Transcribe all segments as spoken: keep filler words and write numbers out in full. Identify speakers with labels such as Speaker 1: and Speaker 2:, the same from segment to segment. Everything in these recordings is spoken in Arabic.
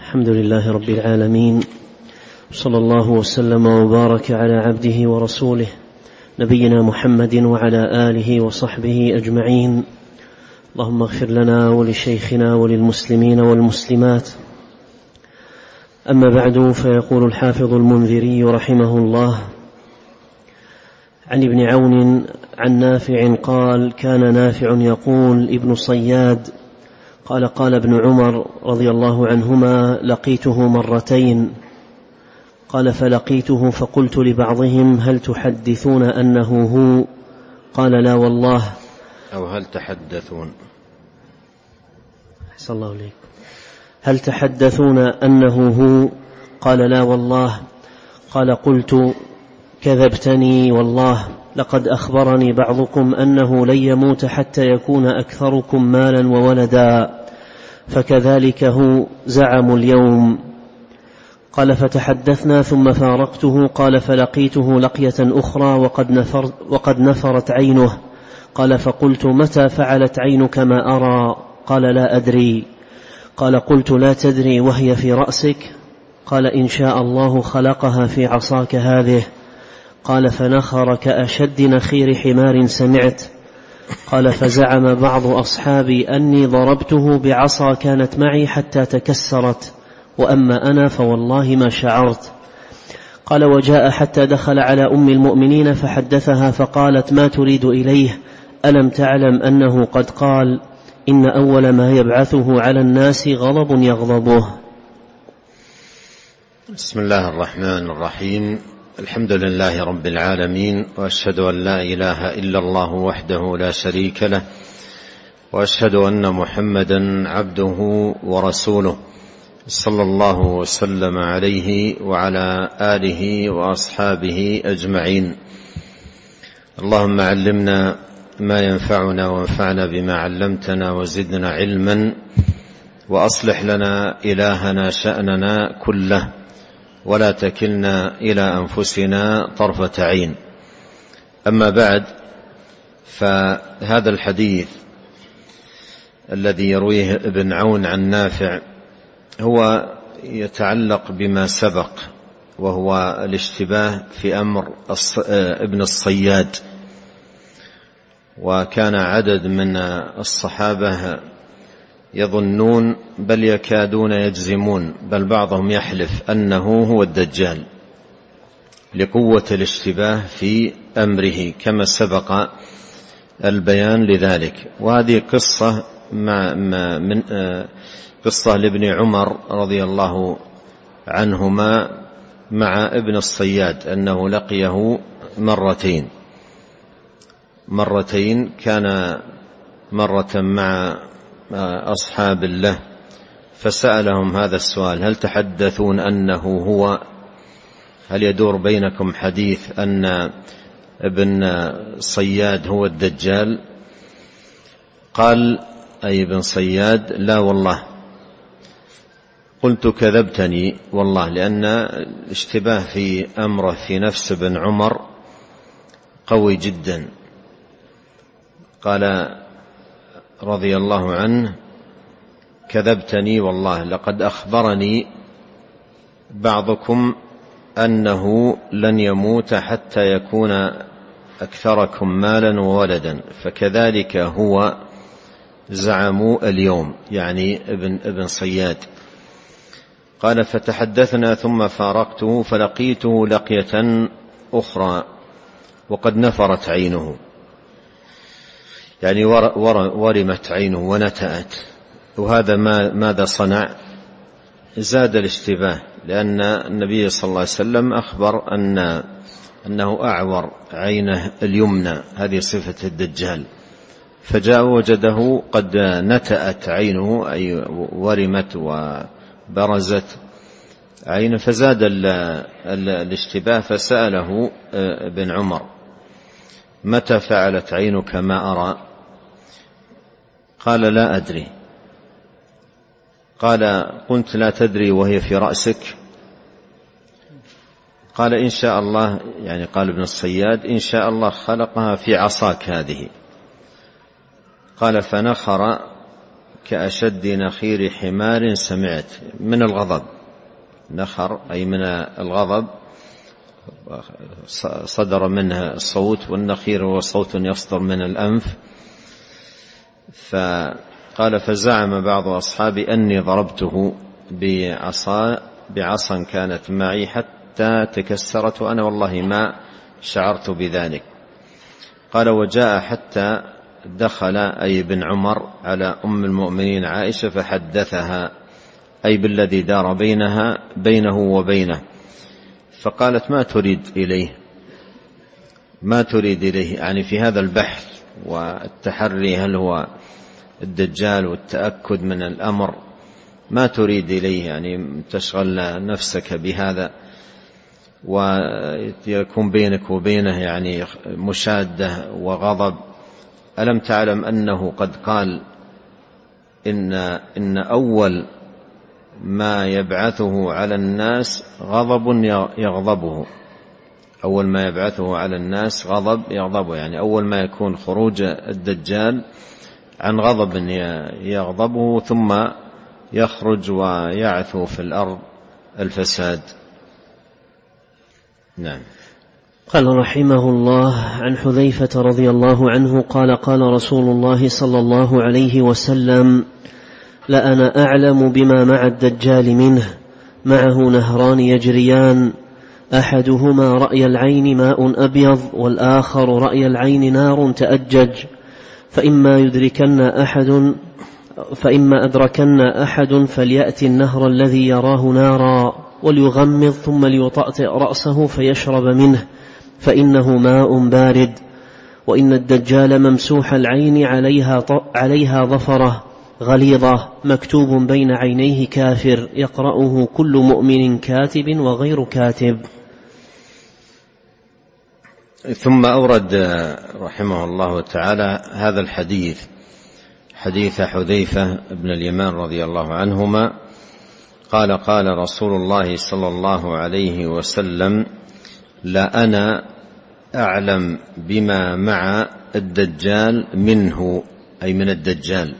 Speaker 1: الحمد لله رب العالمين، صلى الله وسلم وبارك على عبده ورسوله نبينا محمد وعلى آله وصحبه أجمعين. اللهم اغفر لنا ولشيخنا وللمسلمين والمسلمات. أما بعد، فيقول الحافظ المنذري رحمه الله: عن ابن عون عن نافع قال: كان نافع يقول: ابن صياد قال: قال ابن عمر رضي الله عنهما: لقيته مرتين. قال: فلقيته فقلت لبعضهم: هل تحدثون أنه هو؟ قال: لا والله.
Speaker 2: أو هل تحدثون
Speaker 1: أحسن الله إليك. هل تحدثون أنه هو؟ قال: لا والله. قال: قلت: كذبتني والله، لقد أخبرني بعضكم أنه لن يموت حتى يكون أكثركم مالا وولدا، فكذلك هو زعم اليوم. قال: فتحدثنا ثم فارقته. قال: فلقيته لقية أخرى وقد, نفر وقد نفرت عينه. قال: فقلت: متى فعلت عينك ما أرى؟ قال: لا أدري. قال: قلت: لا تدري وهي في رأسك؟ قال: إن شاء الله خلقها في عصاك هذه. قال: فنخر كأشد نخير حمار سمعت. قال: فزعم بعض أصحابي أني ضربته بعصا كانت معي حتى تكسرت، وأما أنا فوالله ما شعرت. قال: وجاء حتى دخل على أم المؤمنين فحدثها فقالت: ما تريد إليه؟ ألم تعلم أنه قد قال: إن أول ما يبعثه على الناس غضب يغضبه.
Speaker 2: بسم الله الرحمن الرحيم. الحمد لله رب العالمين، وأشهد أن لا إله إلا الله وحده لا شريك له، وأشهد أن محمدا عبده ورسوله، صلى الله وسلم عليه وعلى آله وأصحابه أجمعين. اللهم علمنا ما ينفعنا وانفعنا بما علمتنا وزدنا علما، وأصلح لنا إلهنا شأننا كله، ولا تكلنا إلى أنفسنا طرفة عين. أما بعد، فهذا الحديث الذي يرويه ابن عون عن نافع هو يتعلق بما سبق، وهو الاشتباه في أمر ابن الصياد. وكان عدد من الصحابة يظنون بل يكادون يجزمون، بل بعضهم يحلف أنه هو الدجال لقوة الاشتباه في أمره، كما سبق البيان لذلك. وهذه قصة مع من قصة لابن عمر رضي الله عنهما مع ابن الصياد، أنه لقيه مرتين مرتين كان مرة مع أصحاب له فسألهم هذا السؤال: هل تحدثون أنه هو؟ هل يدور بينكم حديث أن ابن صياد هو الدجال؟ قال أي ابن صياد: لا والله. قلت: كذبتني والله، لأن الاشتباه في أمره في نفس ابن عمر قوي جدا. قال رضي الله عنه: كذبتني والله، لقد أخبرني بعضكم أنه لن يموت حتى يكون أكثركم مالا وولدا، فكذلك هو زعموا اليوم، يعني ابن, ابن صياد. قال: فتحدثنا ثم فارقته فلقيته لقية أخرى وقد نفرت عينه، يعني ورمت عينه ونتأت. وهذا ما ماذا صنع؟ زاد الاشتباه، لأن النبي صلى الله عليه وسلم أخبر أن أنه أعور عينه اليمنى، هذه صفة الدجال. فجاء وجده قد نتأت عينه، أي ورمت وبرزت عينه، فزاد الاشتباه. فسأله ابن عمر: متى فعلت عينك ما أرى؟ قال: لا أدري. قال: قلت: لا تدري وهي في رأسك؟ قال: إن شاء الله، يعني قال ابن الصياد: إن شاء الله خلقها في عصاك هذه. قال: فنخر كأشد نخير حمار سمعت. من الغضب، نخر أي من الغضب، صدر منها الصوت، والنخير هو صوت يصدر من الأنف. فقال فزعم بعض أصحابي أني ضربته بعصا بعصا كانت معي حتى تكسرت، وأنا والله ما شعرت بذلك. قال وجاء حتى دخل أي بن عمر على أم المؤمنين عائشة فحدثها أي بالذي دار بينها بينه وبينه، فقالت ما تريد إليه ما تريد إليه يعني في هذا البحث والتحري هل هو الدجال والتأكد من الأمر، ما تريد إليه يعني تشغل نفسك بهذا ويكون بينك وبينه يعني مشادة وغضب. ألم تعلم أنه قد قال إن, إن أول ما يبعثه على الناس غضب يغضبه، أول ما يبعثه على الناس غضب يغضبه، يعني أول ما يكون خروج الدجال عن غضب يغضبه ثم يخرج ويعثو في الأرض الفساد. نعم.
Speaker 1: قال رحمه الله عن حذيفة رضي الله عنه قال قال رسول الله صلى الله عليه وسلم لأنا أعلم بما مع الدجال منه، معه نهران يجريان، أحدهما رأي العين ماء أبيض، والآخر رأي العين نار تأجج، فإما يدركن أحد فإما أدركن أحد فليأتي النهر الذي يراه نارا وليغمض ثم ليطأطئ رأسه فيشرب منه فإنه ماء بارد. وإن الدجال ممسوح العين عليها, عليها ظفرة غليظة مكتوب بين عينيه كافر يقرأه كل مؤمن كاتب وغير كاتب.
Speaker 2: ثم أورد رحمه الله تعالى هذا الحديث، حديث حذيفة بن اليمان رضي الله عنهما قال قال رسول الله صلى الله عليه وسلم لا أنا أعلم بما مع الدجال منه، أي من الدجال.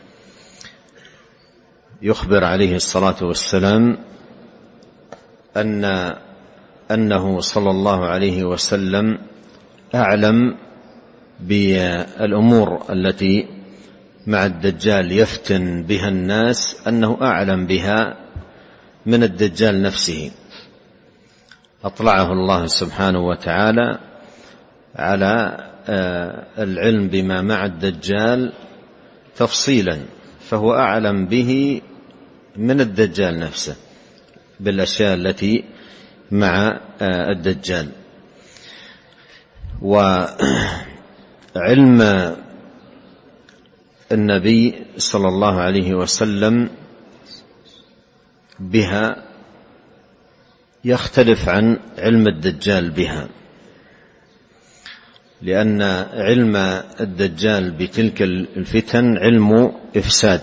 Speaker 2: يخبر عليه الصلاة والسلام أن أنه صلى الله عليه وسلم أعلم بالأمور التي مع الدجال يفتن بها الناس، أنه أعلم بها من الدجال نفسه. أطلعه الله سبحانه وتعالى على العلم بما مع الدجال تفصيلا، فهو أعلم به من الدجال نفسه بالأشياء التي مع الدجال. وعلم النبي صلى الله عليه وسلم بها يختلف عن علم الدجال بها، لأن علم الدجال بتلك الفتن علم إفساد،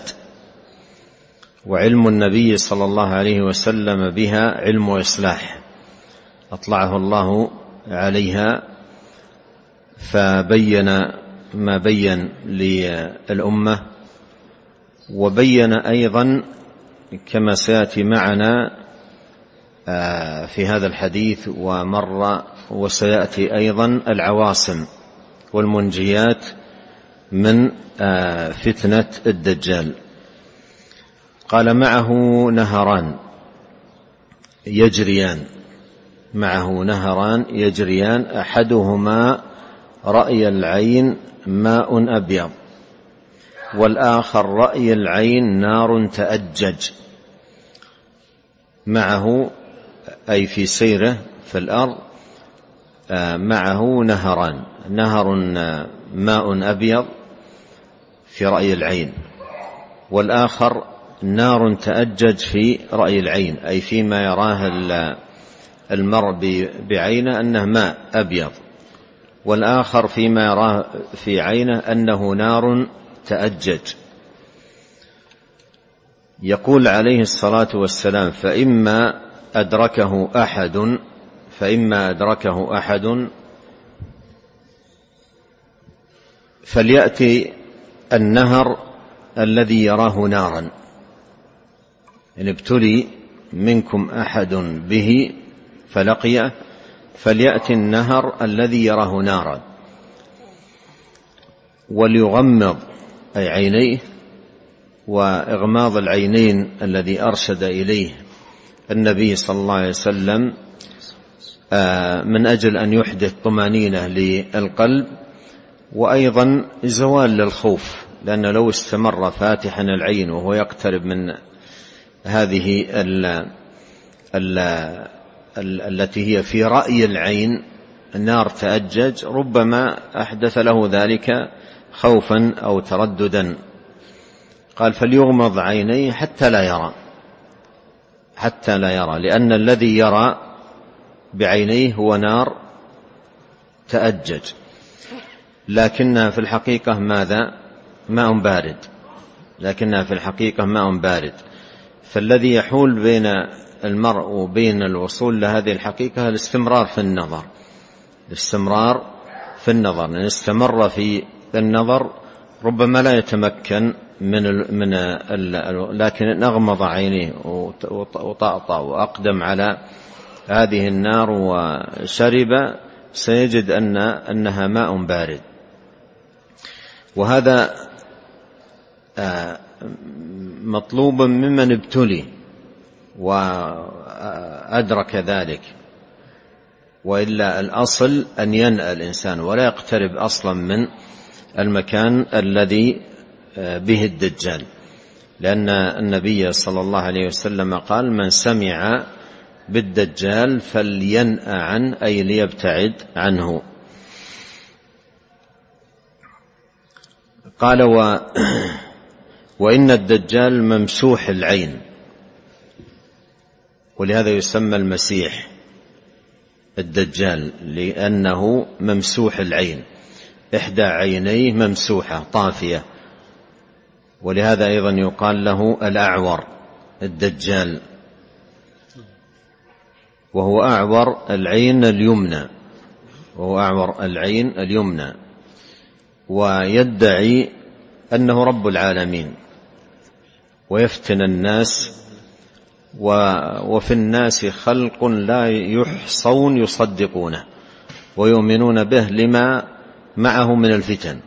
Speaker 2: وعلم النبي صلى الله عليه وسلم بها علم إصلاح أطلعه الله عليها، فبين ما بين للأمة، وبين أيضا كما سيأتي معنا في هذا الحديث ومر وسيأتي أيضا العواصم والمنجيات من فتنة الدجال. قال معه نهران يجريان، معه نهران يجريان، أحدهما رأي العين ماء أبيض، والآخر رأي العين نار تأجج. معه أي في سيره في الأرض معه نهران، نهر ماء أبيض في رأي العين، والآخر نار تأجج في رأي العين، أي فيما يراه المرء بعينه أنه ماء أبيض، والآخر فيما يراه في عينه أنه نار تأجج. يقول عليه الصلاة والسلام فإما أدركه أحد فإما أدركه أحد فليأتي النهر الذي يراه نارا، إن ابتلي منكم أحد به فلقيه فليأتي النهر الذي يراه نارا وليغمض أي عينيه. وإغماض العينين الذي أرشد إليه النبي صلى الله عليه وسلم من أجل أن يحدث طمأنينة للقلب، وأيضا زوال للخوف، لأن لو استمر فاتحا العين وهو يقترب من هذه ال ال ال التي هي في رأي العين النار تأجج، ربما أحدث له ذلك خوفا أو ترددا. قال فليغمض عينيه حتى لا يرى، حتى لا يرى، لأن الذي يرى بعينيه هو نار تأجج، لكنها في الحقيقة ماذا؟ ماء بارد، لكنها في الحقيقة ماء بارد. فالذي يحول بين المرء وبين الوصول لهذه الحقيقة الاستمرار في النظر، الاستمرار في النظر. إن استمر في النظر ربما لا يتمكن من ال من ال لكن أغمض عينيه وطأطأ وأقدم على هذه النار وشرب سيجد أن أنها ماء بارد. وهذا مطلوب ممن ابتلي وأدرك ذلك، وإلا الأصل أن ينأى الإنسان ولا يقترب أصلا من المكان الذي به الدجال، لأن النبي صلى الله عليه وسلم قال من سمع بالدجال فلينأى عنه، أي ليبتعد عنه. قال و وإن الدجال ممسوح العين، ولهذا يسمى المسيح الدجال لأنه ممسوح العين، إحدى عينيه ممسوحة طافية، ولهذا أيضا يقال له الأعور الدجال، وهو أعور العين اليمنى، وهو أعور العين اليمنى، ويدعي أنه رب العالمين ويفتن الناس، وفي الناس خلق لا يحصون يصدقونه ويؤمنون به لما معه من الفتن،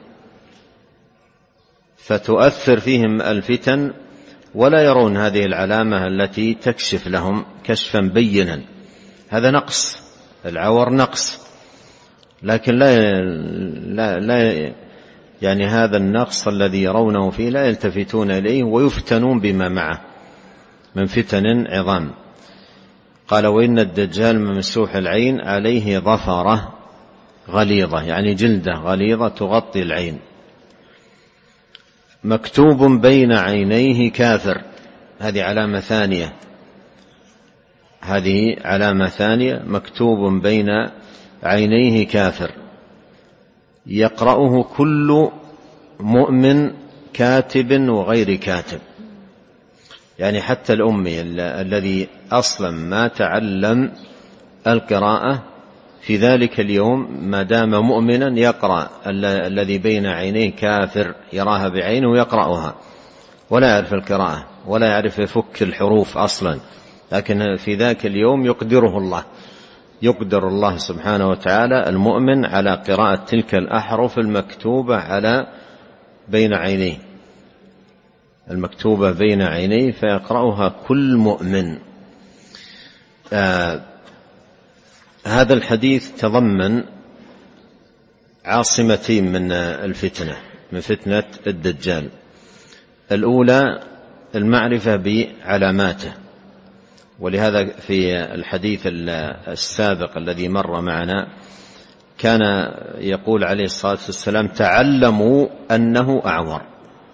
Speaker 2: فتؤثر فيهم الفتن ولا يرون هذه العلامة التي تكشف لهم كشفا بينا. هذا نقص، العور نقص، لكن لا, لا, لا يعني هذا النقص الذي يرونه فيه لا يلتفتون إليه ويفتنون بما معه من فتن عظام. قال وإن الدجال ممسوح العين عليه ظفرة غليظة، يعني جلدة غليظة تغطي العين، مكتوب بين عينيه كافر، هذه علامة ثانية، هذه علامة ثانية، مكتوب بين عينيه كافر، يقرأه كل مؤمن كاتب وغير كاتب، يعني حتى الأمي الذي أصلا ما تعلم القراءة في ذلك اليوم ما دام مؤمنا يقرأ الذي بين عينيه كافر، يراها بعينه ويقرأها ولا يعرف القراءة ولا يعرف يفك الحروف أصلا، لكن في ذاك اليوم يقدره الله، يقدر الله سبحانه وتعالى المؤمن على قراءة تلك الأحرف المكتوبة على بين عينيه، المكتوبة بين عينيه فيقرأها كل مؤمن. آه هذا الحديث تضمن عاصمتين من الفتنة، من فتنة الدجال. الأولى المعرفة بعلاماته، ولهذا في الحديث السابق الذي مر معنا كان يقول عليه الصلاة والسلام تعلموا أنه أعور،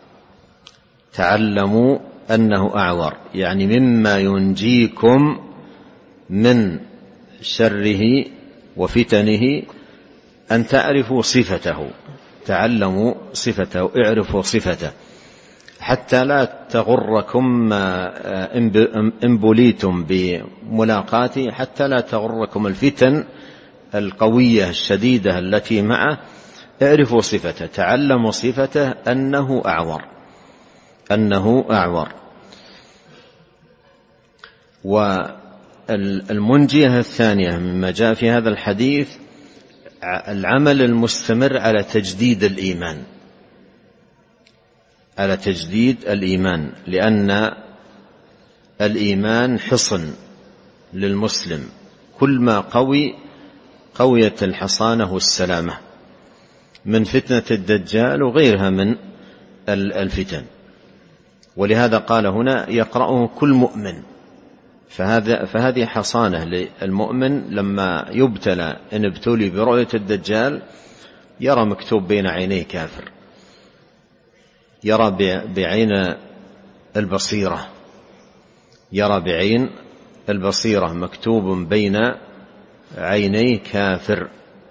Speaker 2: تعلموا أنه أعور، يعني مما ينجيكم من شره وفتنه أن تعرفوا صفته، تعلموا صفته، اعرفوا صفته حتى لا تغركم إن بليتم بملاقاته، حتى لا تغركم الفتن القوية الشديدة التي معه، اعرفوا صفته، تعلموا صفته أنه أعور، أنه أعور. والمنجية الثانية مما جاء في هذا الحديث العمل المستمر على تجديد الإيمان، على تجديد الإيمان، لأن الإيمان حصن للمسلم، كل ما قوي قويت الحصانة والسلامة من فتنة الدجال وغيرها من الفتن. ولهذا قال هنا يقرأه كل مؤمن، فهذا فهذه حصانة للمؤمن لما يبتلى إن ابتلي برؤية الدجال يرى مكتوب بين عينيه كافر، يرى بعين البصيرة، يرى بعين البصيرة مكتوب بين عينيه كافر،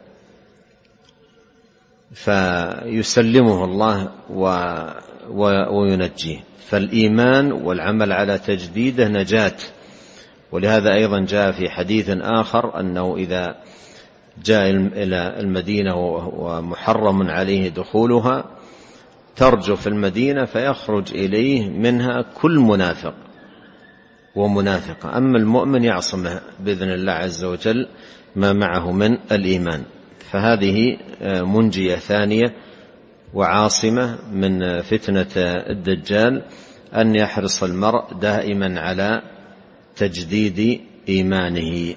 Speaker 2: فيسلمه الله وينجيه. فالإيمان والعمل على تجديده نجاة. ولهذا أيضا جاء في حديث آخر أنه إذا جاء إلى المدينة ومحرم عليه دخولها ترجف المدينة فيخرج إليه منها كل منافق ومنافقة، أما المؤمن يعصمه بإذن الله عز وجل ما معه من الإيمان. فهذه منجية ثانية وعاصمة من فتنة الدجال، أن يحرص المرء دائما على تجديد إيمانه.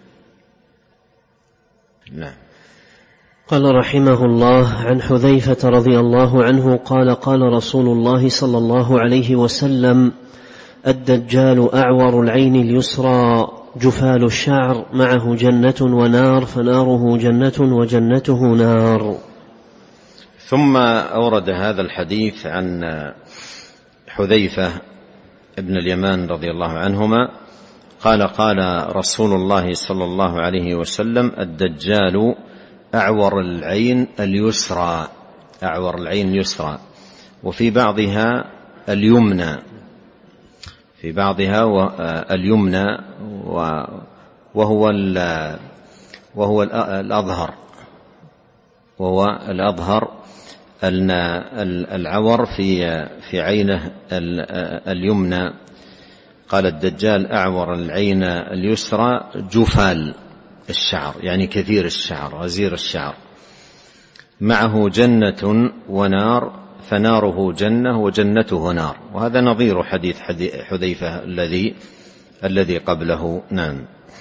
Speaker 2: نعم.
Speaker 1: قال رحمه الله: عن حذيفة رضي الله عنه قال: قال رسول الله صلى الله عليه وسلم: الدجال أعور العين اليسرى جفال الشعر، معه جنة ونار، فناره جنة وجنته نار.
Speaker 2: ثم أورد هذا الحديث عن حذيفة ابن اليمان رضي الله عنهما قال: قال رسول الله صلى الله عليه وسلم: الدجال أعور العين اليسرى، أعور العين اليسرى، وفي بعضها اليمنى، في بعضها اليمنى، وهو وهو الأظهر، وهو الأظهر أن العور في في عينه اليمنى. قال: الدجال أعور العين اليسرى جفال الشعر، يعني كثير الشعر، غزير الشعر، معه جنة ونار، فناره جنة وجنته نار. وهذا نظير حديث حذيفة الذي الذي قبله. نعم.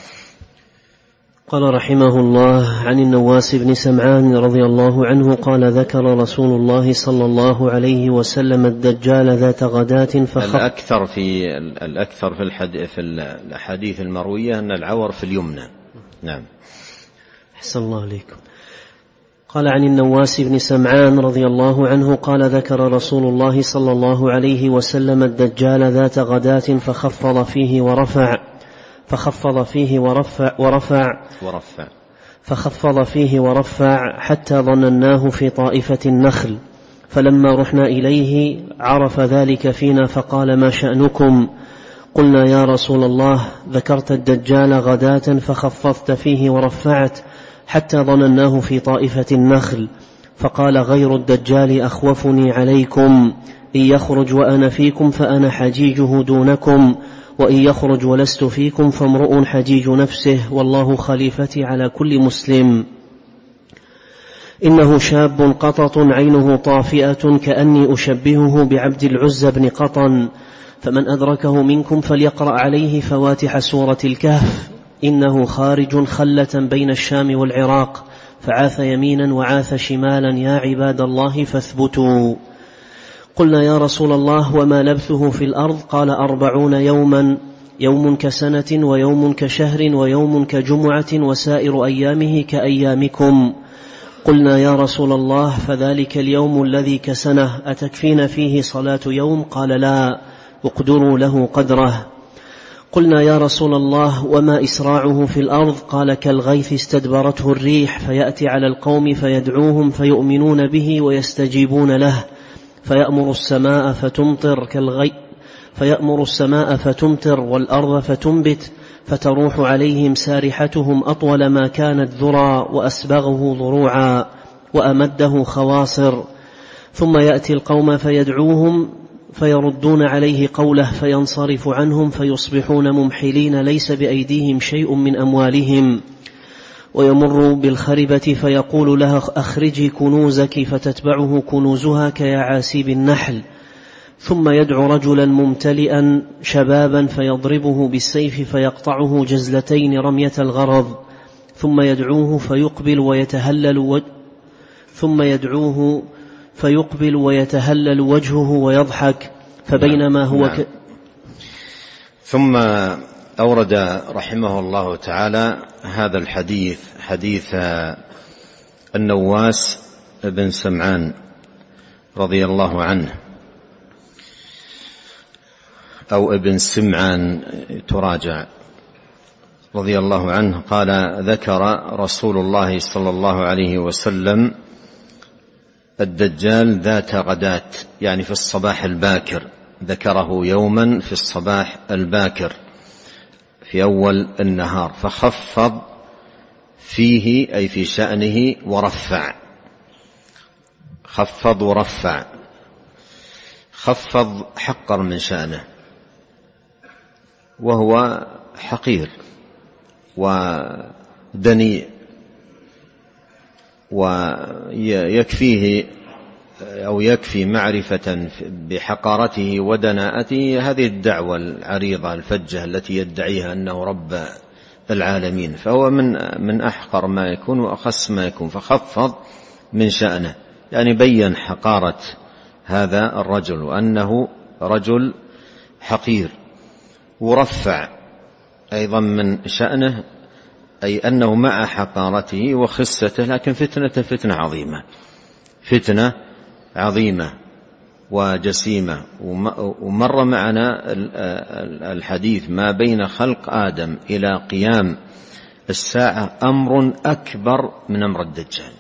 Speaker 1: قال رحمه الله: عن النواس بن سمعان رضي الله عنه قال: ذكر رسول الله صلى الله عليه وسلم الدجال ذات غداة فخف.
Speaker 2: الأكثر في الأكثر في الحديث في الأحاديث المروية أن العور في اليمنى. نعم.
Speaker 1: أحسن الله عليكم. قال: عن النواس بن سمعان رضي الله عنه قال: ذكر رسول الله صلى الله عليه وسلم الدجال ذات غداة فخفض فيه ورفع فخفض فيه ورفع ورفع
Speaker 2: ورفع
Speaker 1: فخفض فيه ورفع حتى ظنناه في طائفة النخل، فلما رحنا إليه عرف ذلك فينا فقال: ما شأنكم؟ قلنا: يا رسول الله، ذكرت الدجال غداة فخفضت فيه ورفعت حتى ظنناه في طائفة النخل. فقال: غير الدجال أخوفني عليكم، إن يخرج وأنا فيكم فأنا حجيجه دونكم، وإن يخرج ولست فيكم فامرؤ حجيج نفسه، والله خليفتي على كل مسلم. إنه شاب قطط عينه طافئة كأني أشبهه بعبد العزى بن قطن، فمن أدركه منكم فليقرأ عليه فواتح سورة الكهف، إنه خارج خلة بين الشام والعراق، فعاث يمينا وعاث شمالا، يا عباد الله فاثبتوا. قلنا: يا رسول الله، وما لبثه في الأرض؟ قال: أربعون يوما، يوم كسنة ويوم كشهر ويوم كجمعة وسائر أيامه كأيامكم. قلنا: يا رسول الله، فذلك اليوم الذي كسنه أتكفين فيه صلاة يوم؟ قال: لا، اقدروا له قدره. قلنا: يا رسول الله، وما إسراعه في الأرض؟ قال: كالغيث استدبرته الريح، فيأتي على القوم فيدعوهم فيؤمنون به ويستجيبون له، فيأمر السماء فتمطر كالغيث فيأمر السماء فتمطر والأرض فتنبت، فتروح عليهم سارحتهم أطول ما كانت ذرى، وأسبغه ضروعا، وأمده خواصر. ثم يأتي القوم فيدعوهم فيردون عليه قوله فينصرف عنهم فيصبحون ممحلين ليس بأيديهم شيء من أموالهم. ويمر بالخربة فيقول لها أخرجي كنوزك فتتبعه كنوزها كيعاسيب النحل، ثم يدعو رجلا ممتلئا شبابا فيضربه بالسيف فيقطعه جزلتين رمية الغرض، ثم يدعوه فيقبل ويتهلل و... ثم يدعوه فيقبل ويتهلل وجهه ويضحك فبينما هو
Speaker 2: نعم. ك... ثم أورد رحمه الله تعالى هذا الحديث، حديث النواس بن سمعان رضي الله عنه، أو ابن سمعان تراجع، رضي الله عنه قال: ذكر رسول الله صلى الله عليه وسلم الدجال ذات غداة، يعني في الصباح الباكر، ذكره يوما في الصباح الباكر في أول النهار، فخفض فيه أي في شأنه ورفع، خفض ورفع، خفض حقر من شأنه وهو حقير ودنيء، ويكفيه أو يكفي معرفة بحقارته ودناءته هذه الدعوة العريضة الفجة التي يدعيها أنه رب العالمين، فهو من من أحقر ما يكون وأخس ما يكون، فخفض من شأنه، يعني بين حقارة هذا الرجل وأنه رجل حقير، ورفع أيضا من شأنه، أي أنه مع حقارته وخسته لكن فتنة فتنة عظيمة، فتنة عظيمة وجسيمة. ومر معنا الحديث ما بين خلق آدم إلى قيام الساعة أمر أكبر من أمر الدجال،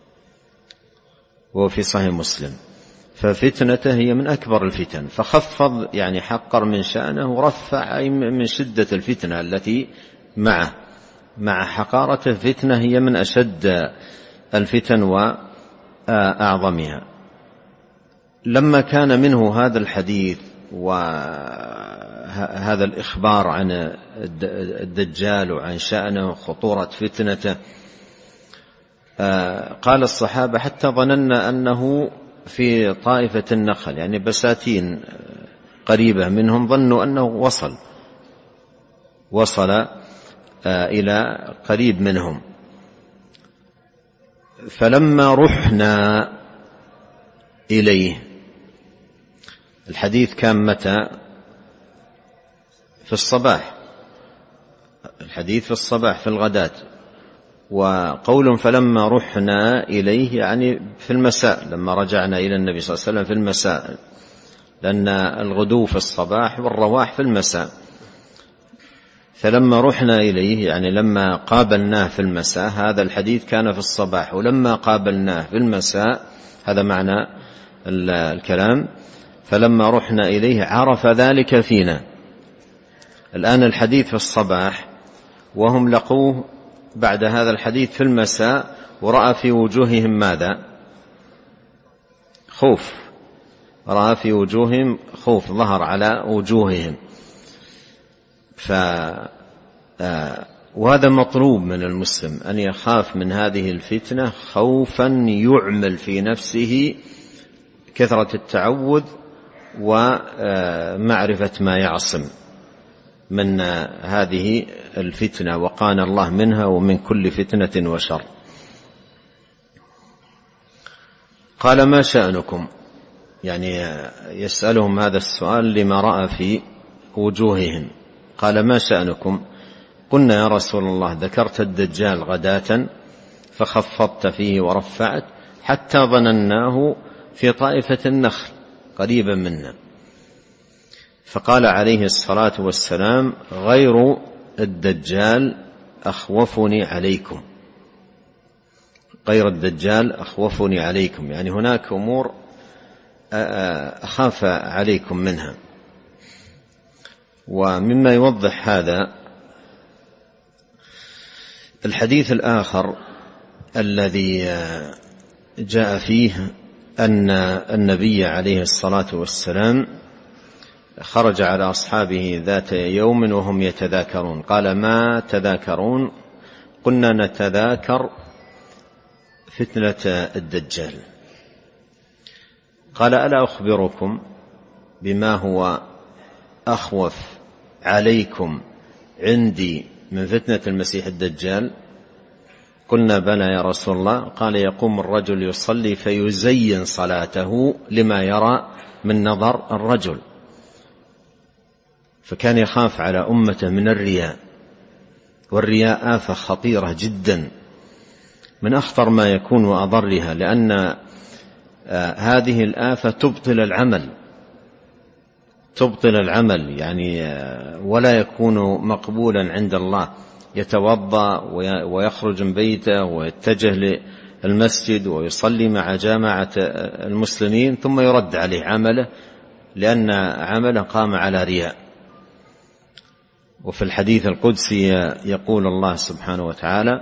Speaker 2: وفي صحيح مسلم، ففتنته هي من أكبر الفتن، فخفض يعني حقر من شأنه، ورفع أي من شدة الفتنة التي معه، مع حقارة فتنة هي من أشد الفتن وأعظمها. لما كان منه هذا الحديث وهذا الإخبار عن الدجال وعن شأنه وخطورة فتنته، قال الصحابة حتى ظننا أنه في طائفة النخل، يعني بساتين قريبة منهم، ظنوا أنه وصل وصل إلى قريب منهم. فلما رحنا إليه، الحديث كان متى؟ في الصباح، الحديث في الصباح في الغداة، وقول فلما رحنا إليه يعني في المساء، لما رجعنا إلى النبي صلى الله عليه وسلم في المساء، لأن الغدو في الصباح والرواح في المساء. فلما رحنا إليه يعني لما قابلناه في المساء، هذا الحديث كان في الصباح، ولما قابلناه في المساء هذا معنى الكلام. فلما رحنا إليه عرف ذلك فينا. الآن الحديث في الصباح وهم لقوه بعد هذا الحديث في المساء، ورأى في وجوههم ماذا؟ خوف، رأى في وجوههم خوف، ظهر على وجوههم. ف وهذا مطلوب من المسلم أن يخاف من هذه الفتنة خوفا يعمل في نفسه كثرة التعوذ ومعرفة ما يعصم من هذه الفتنة، وقانا الله منها ومن كل فتنة وشر. قال: ما شأنكم؟ يعني يسألهم هذا السؤال لما رأى في وجوههم. قال: ما شأنكم؟ قلنا: يا رسول الله ذكرت الدجال غداة فخفضت فيه ورفعت حتى ظنناه في طائفة النخل قريبا منا. فقال عليه الصلاة والسلام: غير الدجال أخوفني عليكم، غير الدجال أخوفني عليكم، يعني هناك أمور أخاف عليكم منها. ومما يوضح هذا الحديث الآخر الذي جاء فيه أن النبي عليه الصلاة والسلام خرج على أصحابه ذات يوم وهم يتذاكرون، قال: ما تذاكرون؟ قلنا: نتذاكر فتنة الدجال. قال: ألا أخبركم بما هو أخوف عليكم عندي من فتنة المسيح الدجال؟ قلنا: بلى يا رسول الله. قال: يقوم الرجل يصلي فيزين صلاته لما يرى من نظر الرجل. فكان يخاف على أمته من الرياء، والرياء آفة خطيرة جدا، من أخطر ما يكون وأضرها، لأن آه هذه الآفة تبطل العمل تبطل العمل يعني آه ولا يكون مقبولا عند الله. يتوضأ ويخرج من بيته ويتجه للمسجد ويصلي مع جماعة المسلمين، ثم يرد عليه عمله لأن عمله قام على رياء. وفي الحديث القدسي يقول الله سبحانه وتعالى: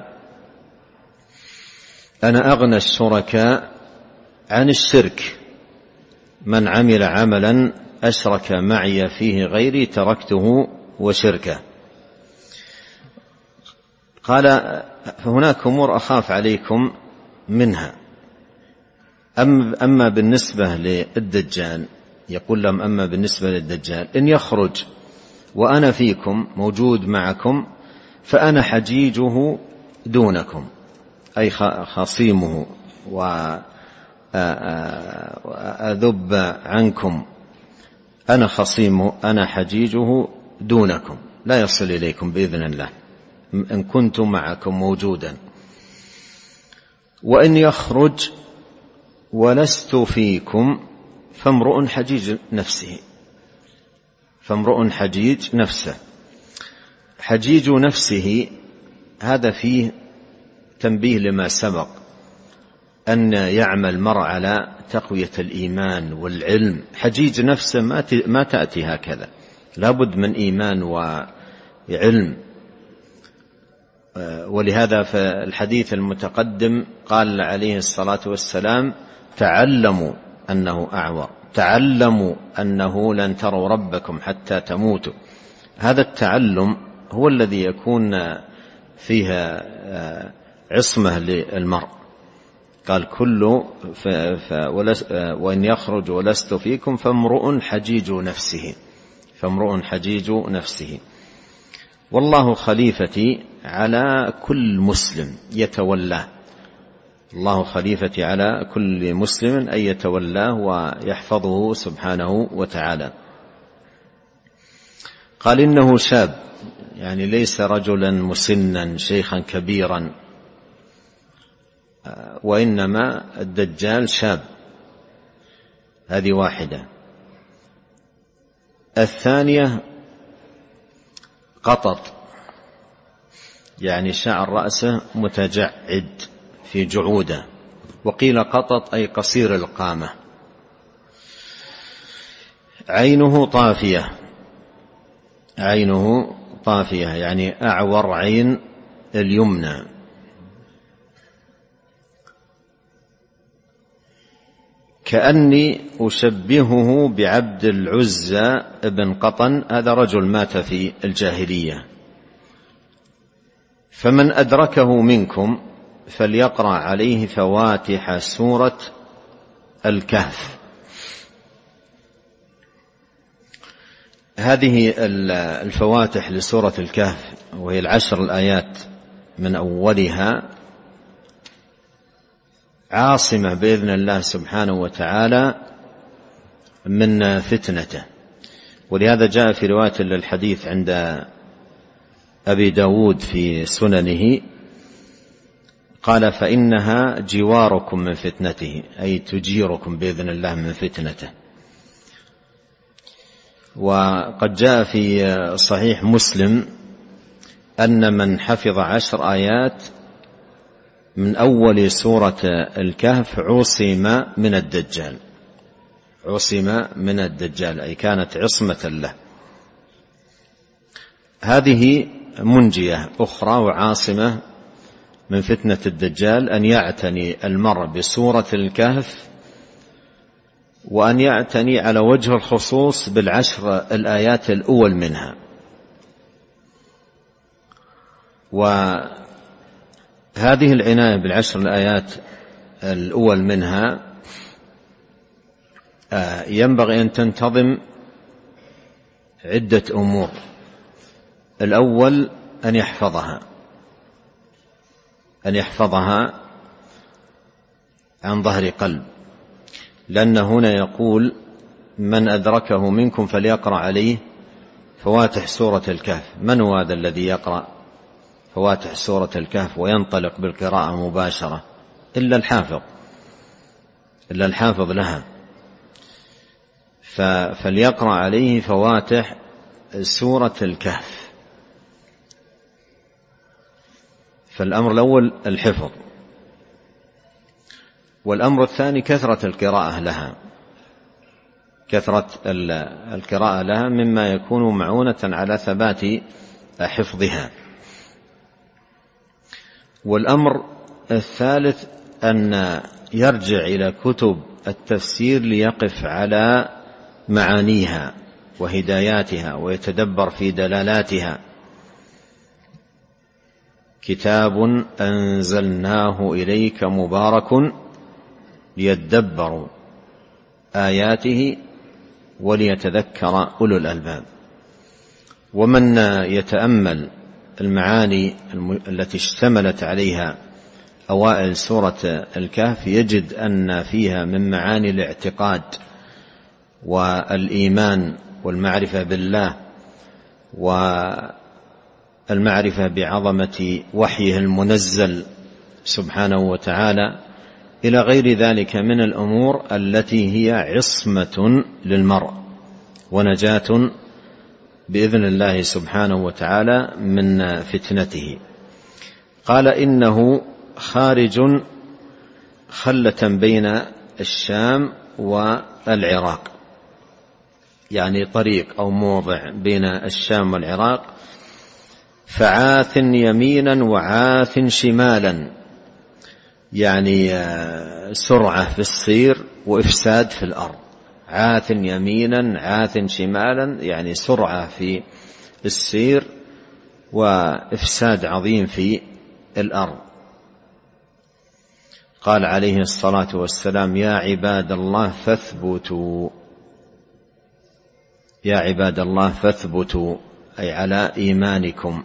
Speaker 2: أنا أغنى الشركاء عن الشرك، من عمل عملا أشرك معي فيه غيري تركته وشركه. قال: فهناك أمور أخاف عليكم منها. أما بالنسبة للدجال، يقول لهم: أما بالنسبة للدجال إن يخرج وأنا فيكم موجود معكم فأنا حجيجه دونكم، أي خصيمه، وأذب عنكم. أنا خصيمه، أنا حجيجه دونكم، لا يصل إليكم بإذن الله إن كنت معكم موجودا. وإن يخرج ولست فيكم فامرؤ حجيج نفسه فامرؤ حجيج نفسه حجيج نفسه هذا فيه تنبيه لما سبق، أن يعمل المرء على تقوية الإيمان والعلم. حجيج نفسه ما تأتي هكذا، لابد من إيمان وعلم. ولهذا في الحديث المتقدم قال عليه الصلاة والسلام: تعلموا أنه أعور، تعلموا أنه لن تروا ربكم حتى تموتوا. هذا التعلم هو الذي يكون فيها عصمة للمرء. قال: كل ف... ف... ولس... وإن يخرج ولست فيكم فامرؤ حجيج نفسه فامرؤ حجيج نفسه والله خليفتي على كل مسلم يتولاه. الله خليفتي على كل مسلم أن يتولاه ويحفظه سبحانه وتعالى. قال: إنه شاب، يعني ليس رجلا مسنا شيخا كبيرا، وإنما الدجال شاب. هذه واحدة. الثانية قطط، يعني شعر رأسه متجعد في جعوده، وقيل قطط أي قصير القامة. عينه طافية، عينه طافية يعني أعور عين اليمنى. كأني أشبهه بعبد العزى ابن قطن، هذا رجل مات في الجاهلية. فمن أدركه منكم فليقرأ عليه فواتح سورة الكهف. هذه الفواتح لسورة الكهف، وهي العشر الآيات من أولها، عاصمة بإذن الله سبحانه وتعالى من فتنته. ولهذا جاء في رواية للحديث عند أبي داود في سننه قال: فإنها جواركم من فتنته، أي تجيركم بإذن الله من فتنته. وقد جاء في صحيح مسلم أن من حفظ عشر آيات من أول سورة الكهف عصم من الدجال، عصم من الدجال أي كانت عصمة له. هذه منجية أخرى وعاصمة من فتنة الدجال، أن يعتني المرء بسورة الكهف وأن يعتني على وجه الخصوص بالعشر الآيات الأول منها. وهذه العناية بالعشر الآيات الأول منها ينبغي أن تنتظم عدة أمور. الأول أن يحفظها أن يحفظها عن ظهر قلب، لأن هنا يقول من أدركه منكم فليقرأ عليه فواتح سورة الكهف. من هو هذا الذي يقرأ فواتح سورة الكهف وينطلق بالقراءة مباشرة؟ إلا الحافظ إلا الحافظ لها. فليقرأ عليه فواتح سورة الكهف. فالأمر الأول الحفظ، والأمر الثاني كثرة القراءة لها كثرة القراءة لها مما يكون معونة على ثبات حفظها. والأمر الثالث أن يرجع إلى كتب التفسير ليقف على معانيها وهداياتها ويتدبر في دلالاتها. كتاب أنزلناه إليك مبارك ليدبروا آياته وليتذكر أولو الألباب. ومن يتأمل المعاني التي اشتملت عليها أوائل سورة الكهف يجد أن فيها من معاني الاعتقاد والإيمان والمعرفة بالله والمعرفة بعظمة وحيه المنزل سبحانه وتعالى إلى غير ذلك من الأمور التي هي عصمة للمرء ونجاة بإذن الله سبحانه وتعالى من فتنته. قال إنه خارج خلة بين الشام والعراق، يعني طريق أو موضع بين الشام والعراق. فعاث يمينا وعاث شمالا، يعني سرعة في السير وإفساد في الأرض. عاث يمينا عاث شمالا، يعني سرعة في السير وإفساد عظيم في الأرض. قال عليه الصلاة والسلام يا عباد الله فاثبتوا يا عباد الله فاثبتوا، أي على إيمانكم،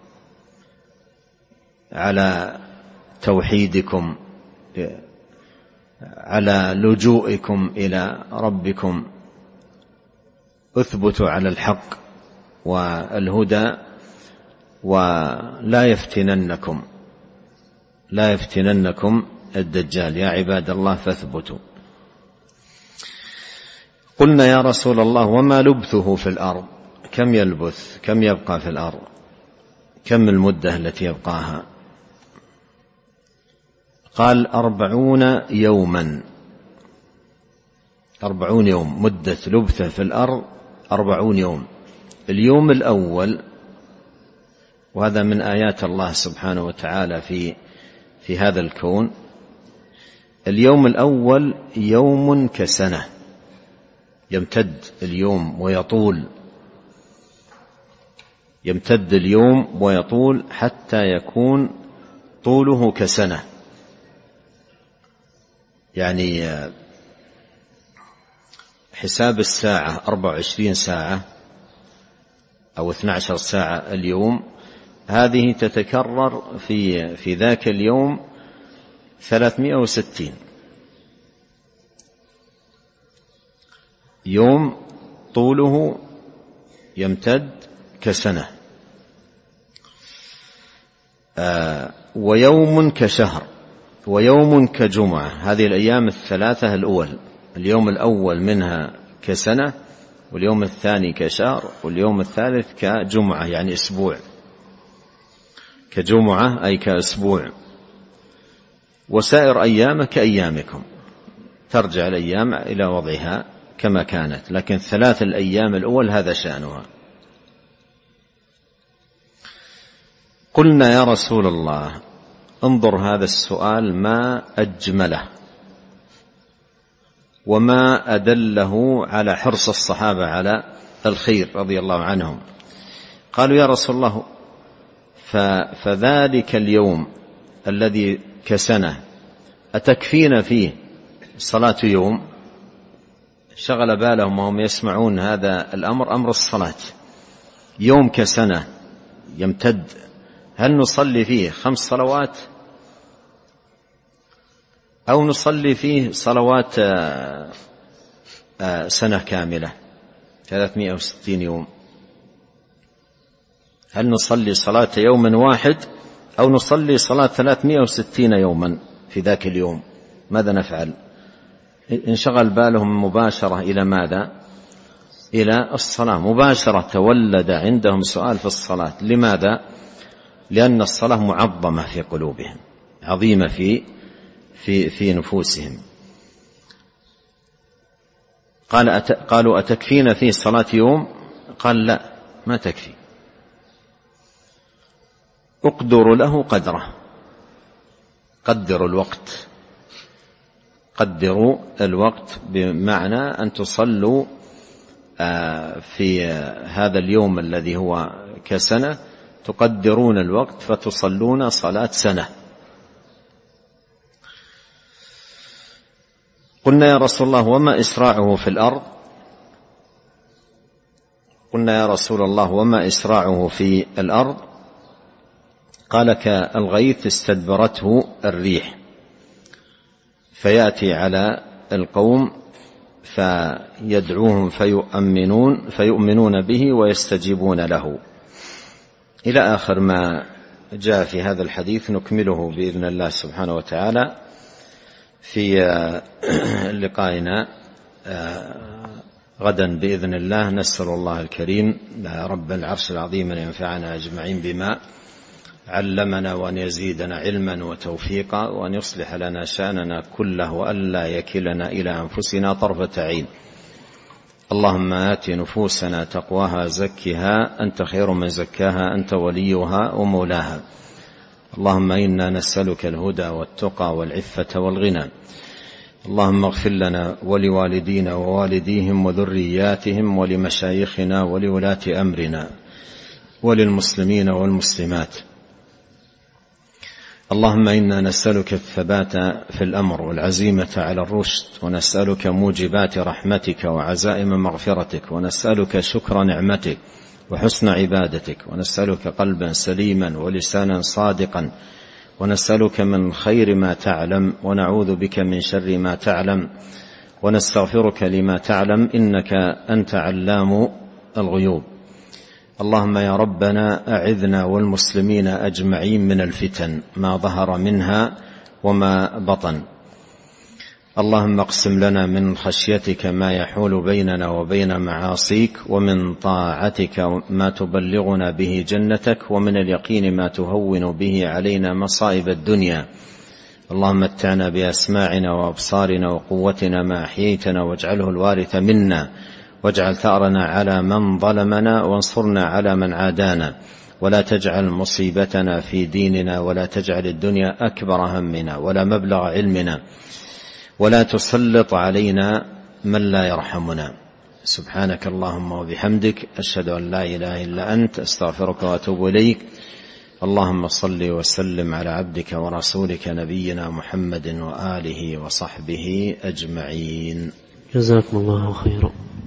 Speaker 2: على توحيدكم، على لجوئكم إلى ربكم. اثبتوا على الحق والهدى ولا يفتننكم لا يفتننكم الدجال. يا عباد الله فاثبتوا. قلنا يا رسول الله وما لبثه في الأرض؟ كم يلبث كم يبقى في الأرض؟ كم المدة التي يبقاها؟ قال أربعون يوما أربعون يوم مدة لبثه في الأرض، أربعون يوم. اليوم الأول، وهذا من آيات الله سبحانه وتعالى في في هذا الكون، اليوم الأول يوم كسنة، يمتد اليوم ويطول يمتد اليوم ويطول حتى يكون طوله كسنة. يعني حساب الساعة أربع وعشرين ساعة أو اثنى عشر ساعة اليوم، هذه تتكرر في في ذاك اليوم ثلاثمائة وستين يوم، طوله يمتد كسنة. آه ويوم كشهر ويوم كجمعة. هذه الأيام الثلاثة الأول، اليوم الأول منها كسنة، واليوم الثاني كشهر، واليوم الثالث كجمعة، يعني أسبوع. كجمعة أي كأسبوع. وسائر أيامه كأيامكم، ترجع الأيام إلى وضعها كما كانت، لكن ثلاث الأيام الأول هذا شأنها. قلنا يا رسول الله انظر هذا السؤال ما أجمله، وما أدله على حرص الصحابة على الخير رضي الله عنهم. قالوا يا رسول الله فذلك اليوم الذي كسنة أتكفينا فيه صلاة يوم؟ شغل بالهم وهم يسمعون هذا الأمر، أمر الصلاة، يوم كسنة يمتد، هل نصلي فيه خمس صلوات أو نصلي فيه صلوات سنة كاملة ثلاثمائة وستين يوم؟ هل نصلي صلاة يوم واحد أو نصلي صلاة ثلاثمائة وستين يوما في ذاك اليوم؟ ماذا نفعل؟ انشغل بالهم مباشرة إلى ماذا؟ إلى الصلاة مباشرة. تولد عندهم سؤال في الصلاة. لماذا؟ لأن الصلاة معظمة في قلوبهم، عظيمة في في في نفوسهم. قال أت... قالوا أتكفينا فيه صلاة يوم؟ قال لا، ما تكفي، اقدروا له قدره، قدروا الوقت، قدروا الوقت بمعنى أن تصلوا في هذا اليوم الذي هو كسنة تقدرون الوقت فتصلون صلاة سنة. قلنا يا رسول الله وما إسراعه في الأرض؟ قلنا يا رسول الله وما إسراعه في الأرض؟ قال كالغيث استدبرته الريح، فيأتي على القوم فيدعوهم فيؤمنون فيؤمنون به ويستجيبون له، إلى آخر ما جاء في هذا الحديث. نكمله بإذن الله سبحانه وتعالى في لقائنا غدا بإذن الله. نسأل الله الكريم رب العرش العظيم أن ينفعنا أجمعين بما علمنا، وأن يزيدنا علما وتوفيقا، وأن يصلح لنا شأننا كله، وأن لا يكلنا إلى أنفسنا طرفة عين. اللهم آت نفوسنا تقواها زكها أنت خير من زكاها أنت وليها ومولاها. اللهم إنا نسألك الهدى والتقى والعفة والغنى. اللهم اغفر لنا ولوالدينا ووالديهم وذرياتهم ولمشايخنا ولولاة أمرنا وللمسلمين والمسلمات. اللهم إنا نسألك الثبات في الأمر والعزيمة على الرشد، ونسألك موجبات رحمتك وعزائم مغفرتك، ونسألك شكر نعمتك وحسن عبادتك، ونسألك قلبا سليما ولسانا صادقا، ونسألك من خير ما تعلم ونعوذ بك من شر ما تعلم، ونستغفرك لما تعلم إنك أنت علام الغيوب. اللهم يا ربنا أعذنا والمسلمين أجمعين من الفتن ما ظهر منها وما بطن. اللهم اقسم لنا من خشيتك ما يحول بيننا وبين معاصيك، ومن طاعتك ما تبلغنا به جنتك، ومن اليقين ما تهون به علينا مصائب الدنيا. اللهم متعنا بأسماعنا وأبصارنا وقوتنا ما أحييتنا، واجعله الوارث منا، واجعل ثأرنا على من ظلمنا، وانصرنا على من عادانا، ولا تجعل مصيبتنا في ديننا، ولا تجعل الدنيا أكبر همنا ولا مبلغ علمنا، ولا تسلط علينا من لا يرحمنا. سبحانك اللهم وبحمدك، أشهد أن لا إله إلا أنت، أستغفرك وأتوب إليك. اللهم صل وسلم على عبدك ورسولك نبينا محمد وآله وصحبه أجمعين.
Speaker 1: جزاكم الله خيرا.